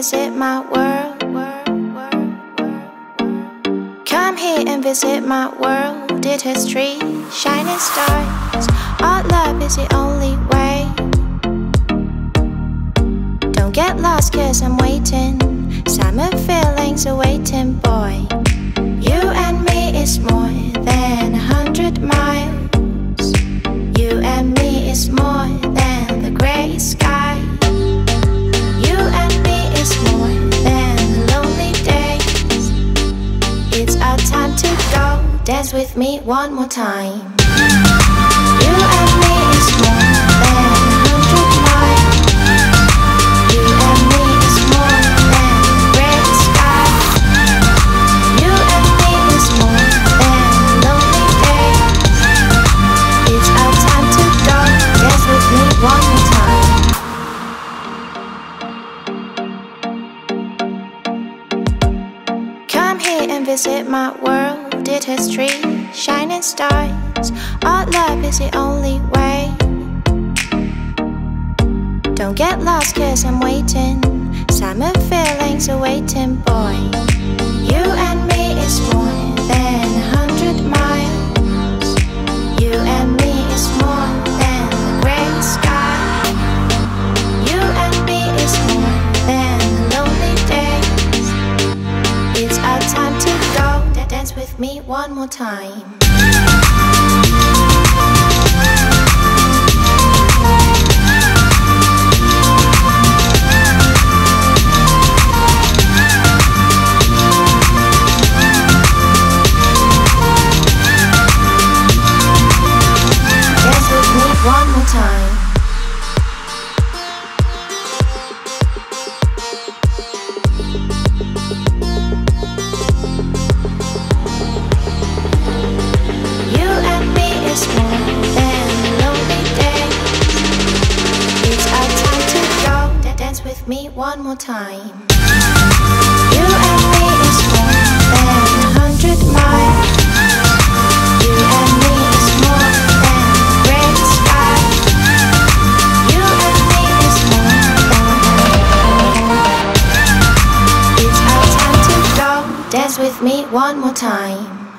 visit my world. Come here and visit my world. It has trees, shining stars. Our love is the only way. Don't get lost, cause I'm waiting. Summer feelings are waiting, boy. You and me is more than 100 miles. You and me is more than the gray sky. You and me is more than lonely days. It's our time to go. Dance with me one more time. You and me is more than 100 miles. You and me is more than gray sky. You and me is more than lonely days. It's our time to go. Dance with me one more time. Come here and visit my world. It has trees, shining stars. Our love is the only way. Don't get lost, cause I'm waiting. Summer feelings are waiting, boy. You and me is more than 100 miles. You and me is more than the gray sky. You and me is more than lonely days. It's our time to go. Dance with me one more time. Dance with me one more time. You and me is more than lonely days. It's our time to go. Dance with me one more time. You and me is more than 100 miles. You and me is more than gray sky. You and me is more than. It's our time to go. Dance with me one more time.